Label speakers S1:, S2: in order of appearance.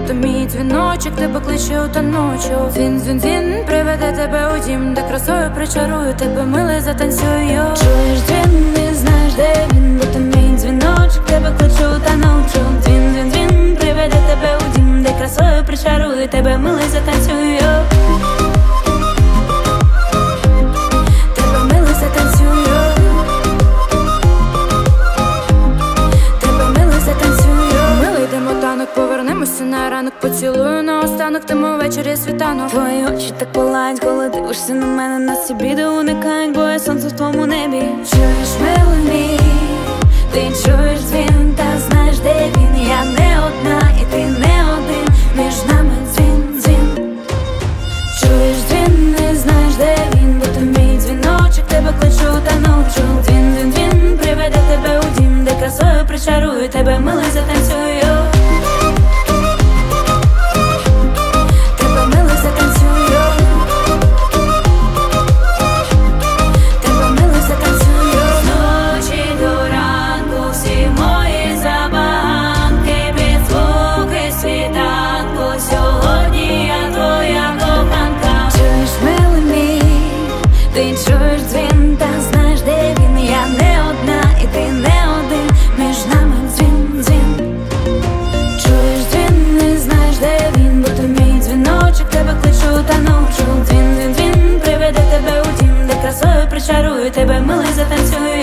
S1: то мій дзвіночок тебе кличе у таночок. Дзвін, дзвін, дзвін, приведе тебе у дім, де красою причарую тебе, милий, затанцюю. Чуєш дзвін, не знаєш, де він, бо то мій дзвіночок тебе кличе у таночок. Дзвін, дзвін, дзвін, приведе тебе у дім, де красою причарую тебе, милий, затанцюю. Повернемося на ранок, поцілую наостанок, тому ввечері світанок. Твої очі так палають, коли дивишся на мене. Нас ці біди уникають, бо я сонце в твоєму небі. Чуєш, милий мій, ти чуєш дзвін, та знаєш, де він. Я не одна, і ти не один, між нами дзвін, дзвін. Чуєш дзвін, не знаєш, де він, бо то мій дзвіночок тебе кличе у таночок. Дзвін, дзвін, дзвін, приведе тебе у дім, де красою причарую тебе, милий, затанцюю. Ти чуєш дзвін, та знаєш, де він. Я не одна, і ти не один, між нами дзвін, дзвін. Чуєш дзвін, не знаєш, де він, бо то мій дзвіночок тебе кличе у таночок. Дзвін, дзвін, дзвін, приведе тебе у дім, де красою причарую тебе, милий, затанцюю.